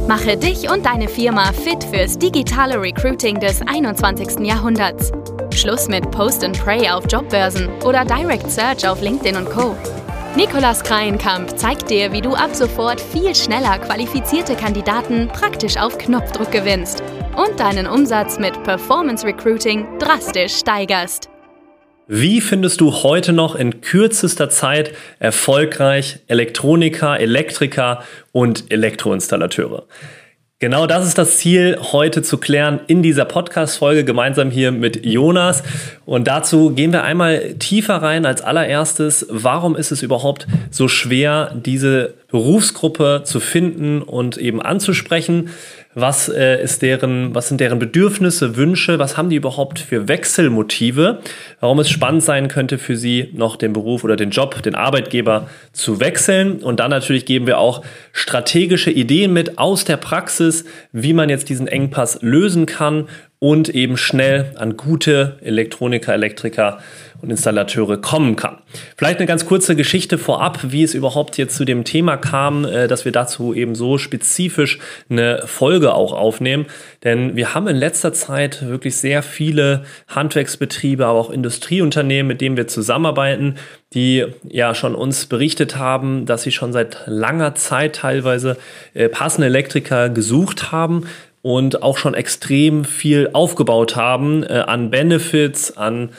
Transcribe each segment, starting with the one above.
Mache dich und deine Firma fit fürs digitale Recruiting des 21. Jahrhunderts. Schluss mit Post and Pray auf Jobbörsen oder Direct Search auf LinkedIn und Co. Nicolas Kreienkamp zeigt dir, wie du ab sofort viel schneller qualifizierte Kandidaten praktisch auf Knopfdruck gewinnst und deinen Umsatz mit Performance Recruiting drastisch steigerst. Wie findest du heute noch in kürzester Zeit erfolgreich Elektroniker, Elektriker und Elektroinstallateure? Genau das ist das Ziel, heute zu klären in dieser Podcast-Folge gemeinsam hier mit Jonas. Und dazu gehen wir einmal tiefer rein als allererstes. Warum ist es überhaupt so schwer, diese Berufsgruppe zu finden und eben anzusprechen? Was sind deren Bedürfnisse, Wünsche? Was haben die überhaupt für Wechselmotive? Warum es spannend sein könnte für sie, noch den Beruf oder den Job, den Arbeitgeber zu wechseln? Und dann natürlich geben wir auch strategische Ideen mit aus der Praxis, wie man jetzt diesen Engpass lösen kann und eben schnell an gute Elektroniker, Elektriker und Installateure kommen kann. Vielleicht eine ganz kurze Geschichte vorab, wie es überhaupt jetzt zu dem Thema kam, dass wir dazu eben so spezifisch eine Folge auch aufnehmen. Denn wir haben in letzter Zeit wirklich sehr viele Handwerksbetriebe, aber auch Industrieunternehmen, mit denen wir zusammenarbeiten, die ja schon uns berichtet haben, dass sie schon seit langer Zeit teilweise passende Elektriker gesucht haben und auch schon extrem viel aufgebaut haben an Benefits, an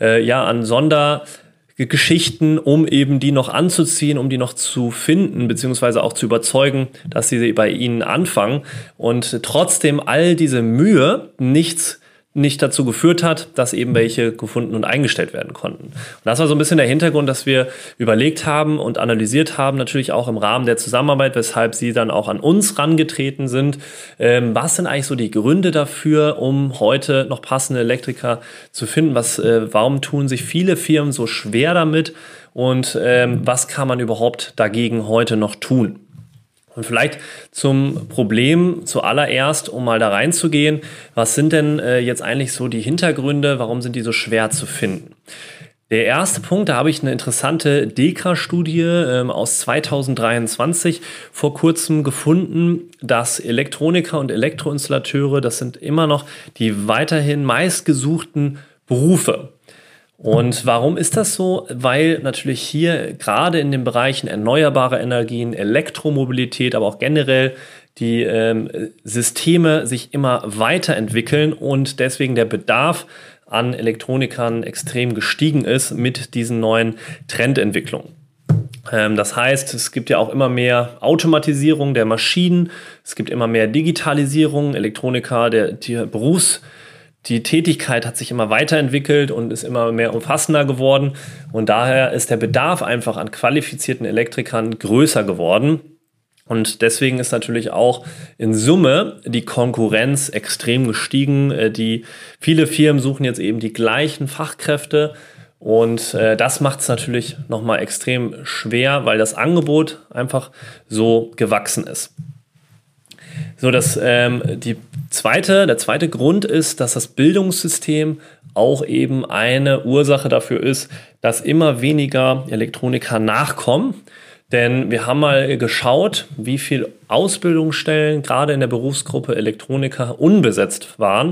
Sondergeschichten, um eben die noch anzuziehen, um die noch zu finden, beziehungsweise auch zu überzeugen, dass sie bei ihnen anfangen. Und trotzdem all diese Mühe nicht dazu geführt hat, dass eben welche gefunden und eingestellt werden konnten. Und das war so ein bisschen der Hintergrund, dass wir überlegt haben und analysiert haben, natürlich auch im Rahmen der Zusammenarbeit, weshalb sie dann auch an uns rangetreten sind. Was sind eigentlich so die Gründe dafür, um heute noch passende Elektriker zu finden? Warum tun sich viele Firmen so schwer damit? Und was kann man überhaupt dagegen heute noch tun? Und vielleicht zum Problem zuallererst, um mal da reinzugehen, was sind denn jetzt eigentlich so die Hintergründe, warum sind die so schwer zu finden? Der erste Punkt, da habe ich eine interessante DEKRA-Studie aus 2023 vor kurzem gefunden, dass Elektroniker und Elektroinstallateure, das sind immer noch die weiterhin meistgesuchten Berufe. Und warum ist das so? Weil natürlich hier gerade in den Bereichen erneuerbare Energien, Elektromobilität, aber auch generell die Systeme sich immer weiterentwickeln und deswegen der Bedarf an Elektronikern extrem gestiegen ist mit diesen neuen Trendentwicklungen. Das heißt, es gibt ja auch immer mehr Automatisierung der Maschinen, es gibt immer mehr Digitalisierung, Elektroniker, die Tätigkeit hat sich immer weiterentwickelt und ist immer mehr umfassender geworden. Und daher ist der Bedarf einfach an qualifizierten Elektrikern größer geworden. Und deswegen ist natürlich auch in Summe die Konkurrenz extrem gestiegen. Viele Firmen suchen jetzt eben die gleichen Fachkräfte. Und das macht es natürlich nochmal extrem schwer, weil das Angebot einfach so gewachsen ist. So, der zweite Grund ist, dass das Bildungssystem auch eben eine Ursache dafür ist, dass immer weniger Elektroniker nachkommen. Denn wir haben mal geschaut, wie viele Ausbildungsstellen gerade in der Berufsgruppe Elektroniker unbesetzt waren.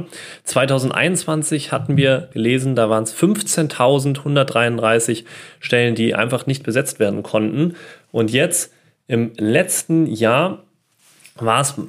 2021 hatten wir gelesen, da waren es 15.133 Stellen, die einfach nicht besetzt werden konnten. Und jetzt im letzten Jahr war es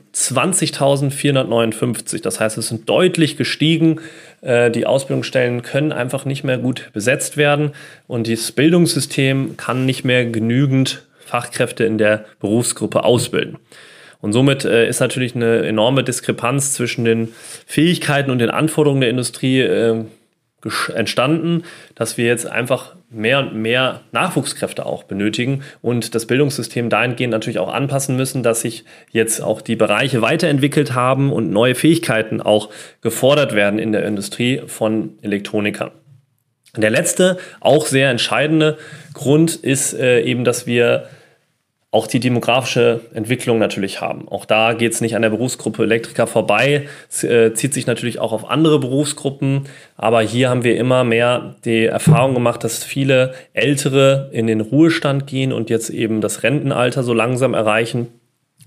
20.459. Das heißt, es sind deutlich gestiegen. Die Ausbildungsstellen können einfach nicht mehr gut besetzt werden und das Bildungssystem kann nicht mehr genügend Fachkräfte in der Berufsgruppe ausbilden. Und somit ist natürlich eine enorme Diskrepanz zwischen den Fähigkeiten und den Anforderungen der Industrie entstanden, dass wir jetzt einfach mehr und mehr Nachwuchskräfte auch benötigen und das Bildungssystem dahingehend natürlich auch anpassen müssen, dass sich jetzt auch die Bereiche weiterentwickelt haben und neue Fähigkeiten auch gefordert werden in der Industrie von Elektronikern. Der letzte, auch sehr entscheidende Grund ist eben, dass wir auch die demografische Entwicklung natürlich haben. Auch da geht es nicht an der Berufsgruppe Elektriker vorbei. Es zieht sich natürlich auch auf andere Berufsgruppen. Aber hier haben wir immer mehr die Erfahrung gemacht, dass viele Ältere in den Ruhestand gehen und jetzt eben das Rentenalter so langsam erreichen.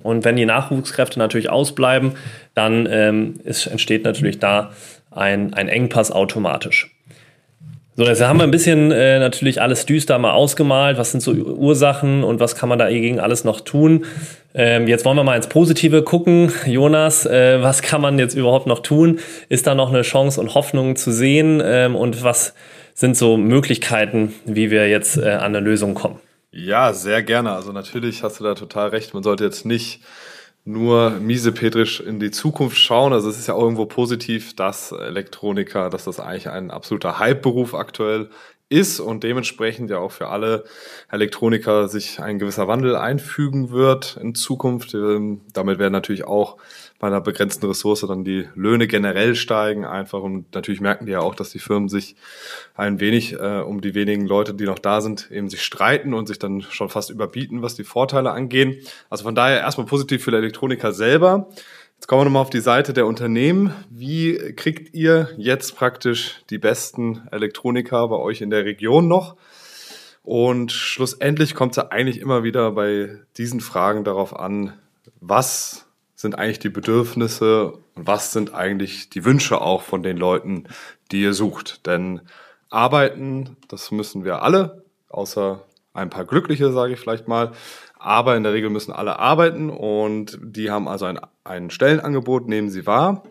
Und wenn die Nachwuchskräfte natürlich ausbleiben, dann entsteht natürlich da ein Engpass automatisch. So, jetzt haben wir ein bisschen natürlich alles düster mal ausgemalt. Was sind so Ursachen und was kann man dagegen alles noch tun? Jetzt wollen wir mal ins Positive gucken. Jonas, was kann man jetzt überhaupt noch tun? Ist da noch eine Chance und Hoffnung zu sehen? Und was sind so Möglichkeiten, wie wir jetzt an eine Lösung kommen? Ja, sehr gerne. Also natürlich hast du da total recht. Man sollte jetzt nicht nur miesepetrisch in die Zukunft schauen. Also es ist ja auch irgendwo positiv, dass Elektroniker, dass das eigentlich ein absoluter Hype-Beruf aktuell ist und dementsprechend ja auch für alle Elektroniker sich ein gewisser Wandel einfügen wird in Zukunft. Damit werden natürlich auch bei einer begrenzten Ressource dann die Löhne generell steigen einfach und natürlich merken die ja auch, dass die Firmen sich ein wenig um die wenigen Leute, die noch da sind, eben sich streiten und sich dann schon fast überbieten, was die Vorteile angehen. Also von daher erstmal positiv für die Elektroniker selber. Jetzt kommen wir nochmal auf die Seite der Unternehmen. Wie kriegt ihr jetzt praktisch die besten Elektroniker bei euch in der Region noch? Und schlussendlich kommt es ja eigentlich immer wieder bei diesen Fragen darauf an, was sind eigentlich die Bedürfnisse und was sind eigentlich die Wünsche auch von den Leuten, die ihr sucht. Denn arbeiten, das müssen wir alle, außer ein paar Glückliche, sage ich vielleicht mal. Aber in der Regel müssen alle arbeiten und die haben also ein Stellenangebot, nehmen sie wahr.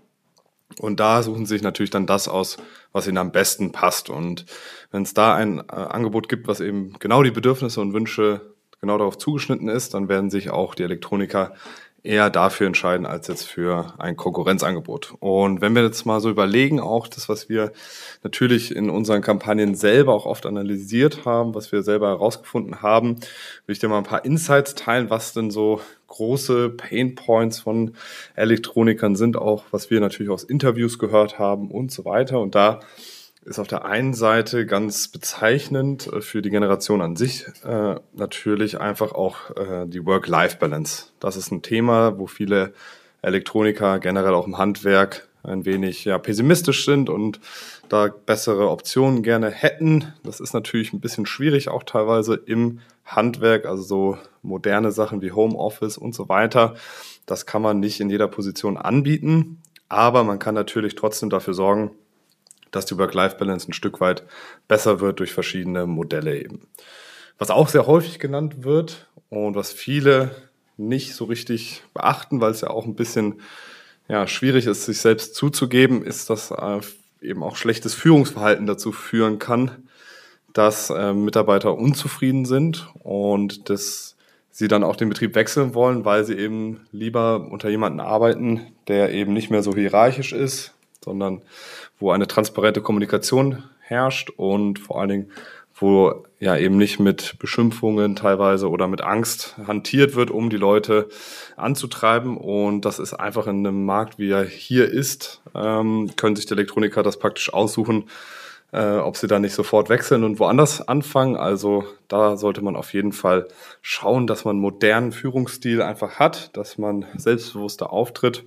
Und da suchen sie sich natürlich dann das aus, was ihnen am besten passt. Und wenn es da ein Angebot gibt, was eben genau die Bedürfnisse und Wünsche genau darauf zugeschnitten ist, dann werden sich auch die Elektroniker eher dafür entscheiden, als jetzt für ein Konkurrenzangebot. Und wenn wir jetzt mal so überlegen, auch das, was wir natürlich in unseren Kampagnen selber auch oft analysiert haben, was wir selber herausgefunden haben, will ich dir mal ein paar Insights teilen, was denn so große Painpoints von Elektronikern sind, auch was wir natürlich aus Interviews gehört haben und so weiter. Und da ist auf der einen Seite ganz bezeichnend für die Generation an sich natürlich einfach auch die Work-Life-Balance. Das ist ein Thema, wo viele Elektroniker generell auch im Handwerk ein wenig pessimistisch sind und da bessere Optionen gerne hätten. Das ist natürlich ein bisschen schwierig auch teilweise im Handwerk, also so moderne Sachen wie Homeoffice und so weiter. Das kann man nicht in jeder Position anbieten, aber man kann natürlich trotzdem dafür sorgen, dass die Work-Life-Balance ein Stück weit besser wird durch verschiedene Modelle eben. Was auch sehr häufig genannt wird und was viele nicht so richtig beachten, weil es ja auch ein bisschen schwierig ist, sich selbst zuzugeben, ist, dass eben auch schlechtes Führungsverhalten dazu führen kann, dass Mitarbeiter unzufrieden sind und dass sie dann auch den Betrieb wechseln wollen, weil sie eben lieber unter jemandem arbeiten, der eben nicht mehr so hierarchisch ist, sondern wo eine transparente Kommunikation herrscht und vor allen Dingen, wo ja eben nicht mit Beschimpfungen teilweise oder mit Angst hantiert wird, um die Leute anzutreiben. Und das ist einfach in einem Markt, wie er hier ist, können sich die Elektroniker das praktisch aussuchen, ob sie da nicht sofort wechseln und woanders anfangen. Also da sollte man auf jeden Fall schauen, dass man einen modernen Führungsstil einfach hat, dass man selbstbewusster auftritt,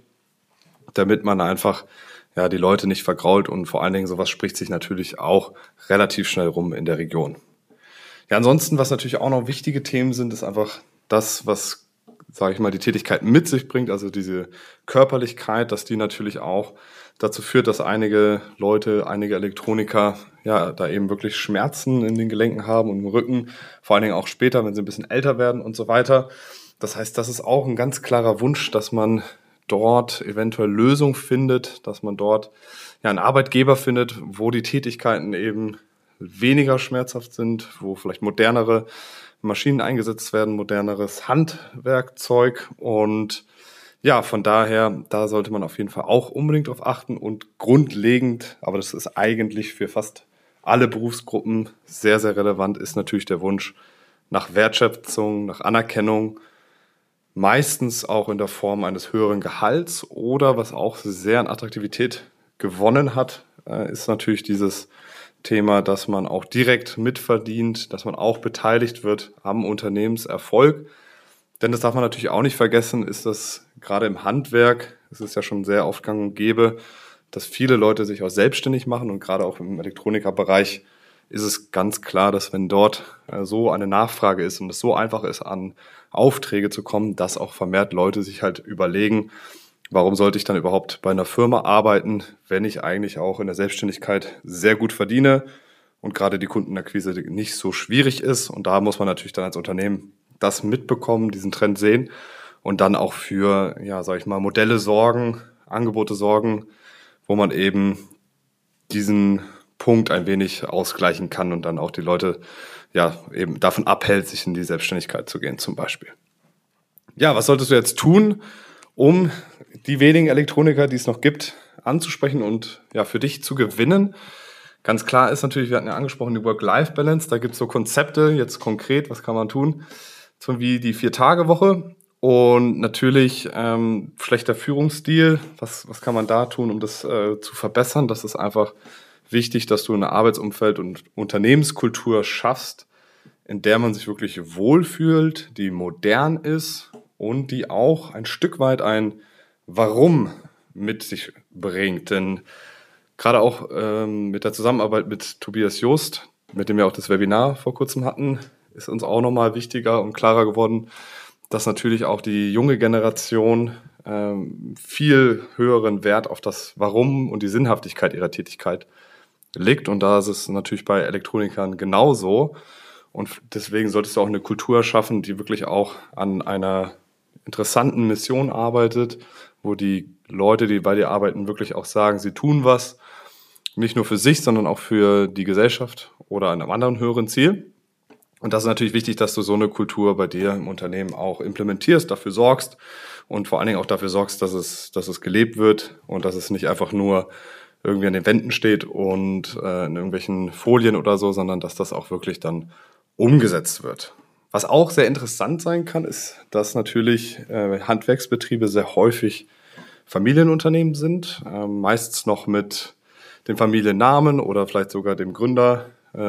damit man einfach die Leute nicht vergrault und vor allen Dingen sowas spricht sich natürlich auch relativ schnell rum in der Region. Ja, ansonsten, was natürlich auch noch wichtige Themen sind, ist einfach das, was, sage ich mal, die Tätigkeit mit sich bringt, also diese Körperlichkeit, dass die natürlich auch dazu führt, dass einige Leute, einige Elektroniker da eben wirklich Schmerzen in den Gelenken haben und im Rücken, vor allen Dingen auch später, wenn sie ein bisschen älter werden und so weiter. Das heißt, das ist auch ein ganz klarer Wunsch, dass man dort eventuell Lösung findet, dass man dort einen Arbeitgeber findet, wo die Tätigkeiten eben weniger schmerzhaft sind, wo vielleicht modernere Maschinen eingesetzt werden, moderneres Handwerkzeug und von daher, da sollte man auf jeden Fall auch unbedingt drauf achten und grundlegend, aber das ist eigentlich für fast alle Berufsgruppen sehr, sehr relevant, ist natürlich der Wunsch nach Wertschätzung, nach Anerkennung, meistens auch in der Form eines höheren Gehalts oder was auch sehr an Attraktivität gewonnen hat, ist natürlich dieses Thema, dass man auch direkt mitverdient, dass man auch beteiligt wird am Unternehmenserfolg. Denn das darf man natürlich auch nicht vergessen, ist das gerade im Handwerk, es ist ja schon sehr oft gang und gäbe, dass viele Leute sich auch selbstständig machen und gerade auch im Elektronikerbereich ist es ganz klar, dass wenn dort so eine Nachfrage ist und es so einfach ist, an Aufträge zu kommen, dass auch vermehrt Leute sich halt überlegen, warum sollte ich dann überhaupt bei einer Firma arbeiten, wenn ich eigentlich auch in der Selbstständigkeit sehr gut verdiene und gerade die Kundenakquise nicht so schwierig ist. Und da muss man natürlich dann als Unternehmen das mitbekommen, diesen Trend sehen und dann auch für, Modelle sorgen, Angebote sorgen, wo man eben diesen Punkt ein wenig ausgleichen kann und dann auch die Leute eben davon abhält, sich in die Selbstständigkeit zu gehen zum Beispiel. Ja, was solltest du jetzt tun, um die wenigen Elektroniker, die es noch gibt, anzusprechen und für dich zu gewinnen? Ganz klar ist natürlich, wir hatten ja angesprochen, die Work-Life-Balance. Da gibt es so Konzepte, jetzt konkret, was kann man tun? So wie die 4-Tage-Woche und natürlich schlechter Führungsstil. Was kann man da tun, um das zu verbessern? Das ist einfach wichtig, dass du eine Arbeitsumfeld und Unternehmenskultur schaffst, in der man sich wirklich wohlfühlt, die modern ist und die auch ein Stück weit ein Warum mit sich bringt. Denn gerade auch mit der Zusammenarbeit mit Tobias Joost, mit dem wir auch das Webinar vor kurzem hatten, ist uns auch nochmal wichtiger und klarer geworden, dass natürlich auch die junge Generation viel höheren Wert auf das Warum und die Sinnhaftigkeit ihrer Tätigkeit legt. Und da ist es natürlich bei Elektronikern genauso. Und deswegen solltest du auch eine Kultur schaffen, die wirklich auch an einer interessanten Mission arbeitet, wo die Leute, die bei dir arbeiten, wirklich auch sagen, sie tun was, nicht nur für sich, sondern auch für die Gesellschaft oder an einem anderen höheren Ziel. Und das ist natürlich wichtig, dass du so eine Kultur bei dir im Unternehmen auch implementierst, dafür sorgst und vor allen Dingen auch dafür sorgst, dass es gelebt wird und dass es nicht einfach nur irgendwie an den Wänden steht und in irgendwelchen Folien oder so, sondern dass das auch wirklich dann umgesetzt wird. Was auch sehr interessant sein kann, ist, dass natürlich Handwerksbetriebe sehr häufig Familienunternehmen sind, meistens noch mit dem Familiennamen oder vielleicht sogar dem Gründer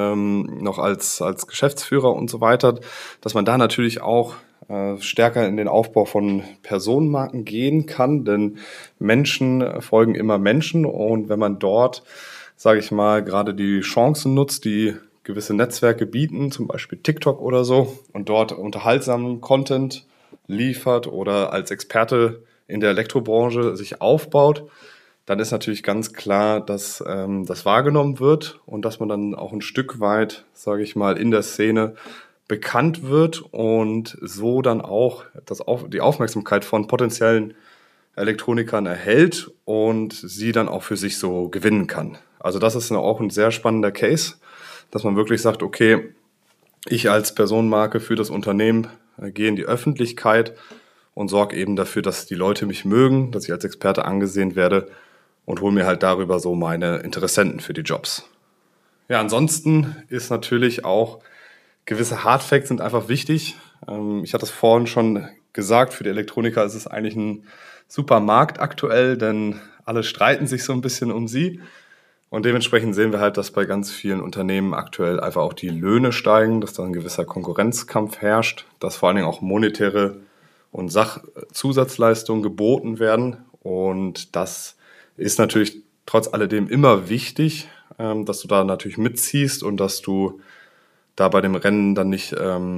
noch als Geschäftsführer und so weiter, dass man da natürlich auch stärker in den Aufbau von Personenmarken gehen kann, denn Menschen folgen immer Menschen und wenn man dort, sage ich mal, gerade die Chancen nutzt, die gewisse Netzwerke bieten, zum Beispiel TikTok oder so, und dort unterhaltsamen Content liefert oder als Experte in der Elektrobranche sich aufbaut, dann ist natürlich ganz klar, dass das wahrgenommen wird und dass man dann auch ein Stück weit, sage ich mal, in der Szene bekannt wird und so dann auch die Aufmerksamkeit von potenziellen Elektronikern erhält und sie dann auch für sich so gewinnen kann. Also das ist auch ein sehr spannender Case, dass man wirklich sagt, okay, ich als Personenmarke für das Unternehmen gehe in die Öffentlichkeit und sorge eben dafür, dass die Leute mich mögen, dass ich als Experte angesehen werde und hole mir halt darüber so meine Interessenten für die Jobs. Ja, ansonsten ist natürlich auch gewisse Hardfacts sind einfach wichtig. Ich hatte es vorhin schon gesagt, für die Elektroniker ist es eigentlich ein super Markt aktuell, denn alle streiten sich so ein bisschen um sie. Und dementsprechend sehen wir halt, dass bei ganz vielen Unternehmen aktuell einfach auch die Löhne steigen, dass da ein gewisser Konkurrenzkampf herrscht, dass vor allen Dingen auch monetäre und Sachzusatzleistungen geboten werden. Und das ist natürlich trotz alledem immer wichtig, dass du da natürlich mitziehst und dass du da bei dem Rennen dann nicht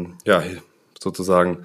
sozusagen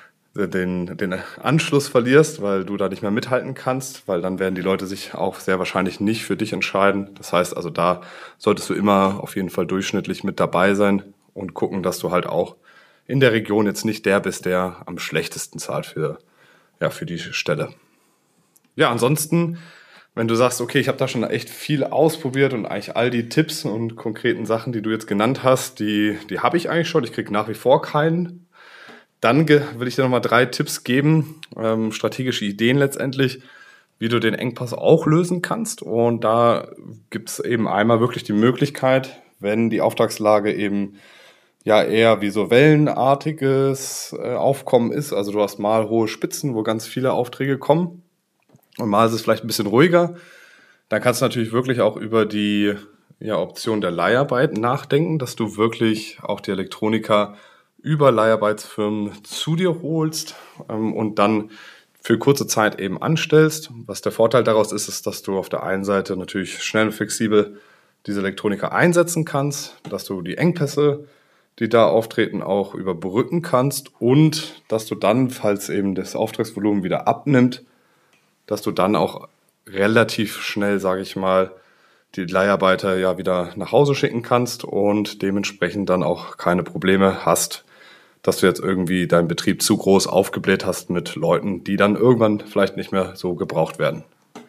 den Anschluss verlierst, weil du da nicht mehr mithalten kannst, weil dann werden die Leute sich auch sehr wahrscheinlich nicht für dich entscheiden. Das heißt also, da solltest du immer auf jeden Fall durchschnittlich mit dabei sein und gucken, dass du halt auch in der Region jetzt nicht der bist, der am schlechtesten zahlt für die Stelle. Ja, ansonsten, wenn du sagst, okay, ich habe da schon echt viel ausprobiert und eigentlich all die Tipps und konkreten Sachen, die du jetzt genannt hast, die habe ich eigentlich schon. Ich kriege nach wie vor keinen. Dann will ich dir nochmal 3 Tipps geben, strategische Ideen letztendlich, wie du den Engpass auch lösen kannst. Und da gibt es eben einmal wirklich die Möglichkeit, wenn die Auftragslage eben eher wie so wellenartiges Aufkommen ist. Also du hast mal hohe Spitzen, wo ganz viele Aufträge kommen und mal ist es vielleicht ein bisschen ruhiger. Dann kannst du natürlich wirklich auch über die Option der Leiharbeit nachdenken, dass du wirklich auch die Elektroniker über Leiharbeitsfirmen zu dir holst und dann für kurze Zeit eben anstellst. Was der Vorteil daraus ist, dass du auf der einen Seite natürlich schnell und flexibel diese Elektroniker einsetzen kannst, dass du die Engpässe, die da auftreten, auch überbrücken kannst und dass du dann, falls eben das Auftragsvolumen wieder abnimmt, dass du dann auch relativ schnell, sage ich mal, die Leiharbeiter ja wieder nach Hause schicken kannst und dementsprechend dann auch keine Probleme hast, dass du jetzt irgendwie deinen Betrieb zu groß aufgebläht hast mit Leuten, die dann irgendwann vielleicht nicht mehr so gebraucht werden.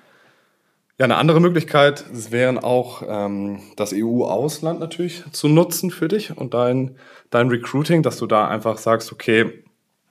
Ja, eine andere Möglichkeit wären auch das EU-Ausland natürlich zu nutzen für dich und dein Recruiting, dass du da einfach sagst, okay,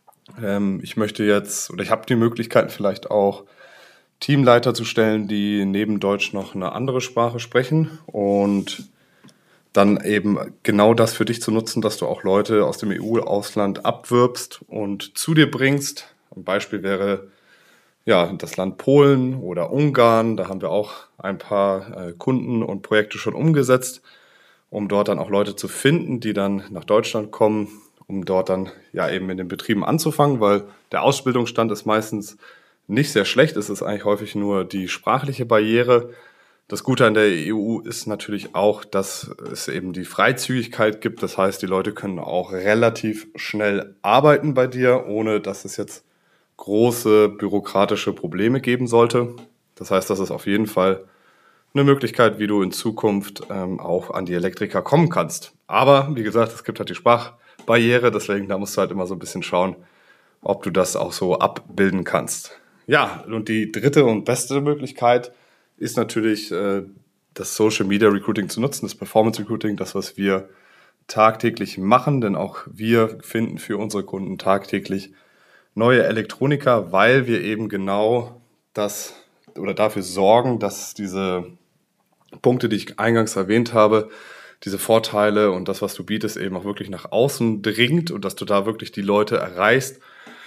ich möchte jetzt oder ich habe die Möglichkeit vielleicht auch Teamleiter zu stellen, die neben Deutsch noch eine andere Sprache sprechen und dann eben genau das für dich zu nutzen, dass du auch Leute aus dem EU-Ausland abwirbst und zu dir bringst. Ein Beispiel wäre ja das Land Polen oder Ungarn. Da haben wir auch ein paar Kunden und Projekte schon umgesetzt, um dort dann auch Leute zu finden, die dann nach Deutschland kommen, um dort dann ja eben in den Betrieben anzufangen, weil der Ausbildungsstand ist meistens nicht sehr schlecht. Es ist eigentlich häufig nur die sprachliche Barriere. Das Gute an der EU ist natürlich auch, dass es eben die Freizügigkeit gibt. Das heißt, die Leute können auch relativ schnell arbeiten bei dir, ohne dass es jetzt große bürokratische Probleme geben sollte. Das heißt, das ist auf jeden Fall eine Möglichkeit, wie du in Zukunft auch an die Elektriker kommen kannst. Aber wie gesagt, es gibt halt die Sprachbarriere, deswegen da musst du halt immer so ein bisschen schauen, ob du das auch so abbilden kannst. Ja, und die dritte und beste Möglichkeit ist natürlich das Social Media Recruiting zu nutzen, das Performance Recruiting, das, was wir tagtäglich machen, denn auch wir finden für unsere Kunden tagtäglich neue Elektroniker, weil wir eben genau das oder dafür sorgen, dass diese Punkte, die ich eingangs erwähnt habe, diese Vorteile und das, was du bietest, eben auch wirklich nach außen dringt und dass du da wirklich die Leute erreichst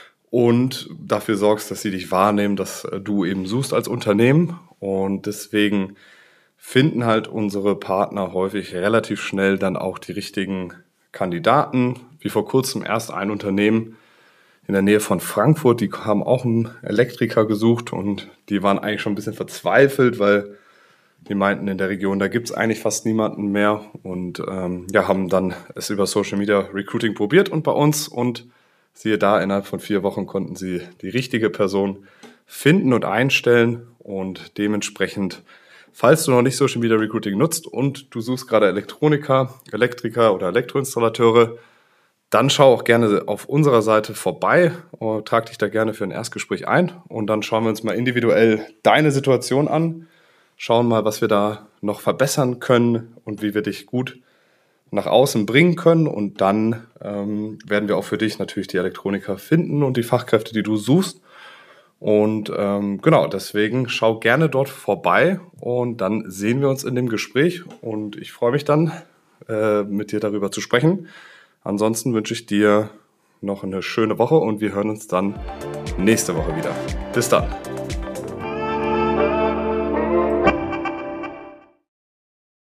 und dafür sorgst, dass sie dich wahrnehmen, dass du eben suchst als Unternehmen. Und deswegen finden halt unsere Partner häufig relativ schnell dann auch die richtigen Kandidaten. Wie vor kurzem erst ein Unternehmen in der Nähe von Frankfurt, die haben auch einen Elektriker gesucht und die waren eigentlich schon ein bisschen verzweifelt, weil die meinten, in der Region, da gibt's eigentlich fast niemanden mehr und haben dann es über Social Media Recruiting probiert und bei uns und siehe da, innerhalb von 4 Wochen konnten sie die richtige Person finden und einstellen und dementsprechend, falls du noch nicht Social Media Recruiting nutzt und du suchst gerade Elektroniker oder Elektroinstallateure, dann schau auch gerne auf unserer Seite vorbei, trag dich da gerne für ein Erstgespräch ein und dann schauen wir uns mal individuell deine Situation an, schauen mal, was wir da noch verbessern können und wie wir dich gut nach außen bringen können und dann werden wir auch für dich natürlich die Elektroniker finden und die Fachkräfte, die du suchst. Und genau, deswegen schau gerne dort vorbei und dann sehen wir uns in dem Gespräch und ich freue mich dann, mit dir darüber zu sprechen. Ansonsten wünsche ich dir noch eine schöne Woche und wir hören uns dann nächste Woche wieder. Bis dann.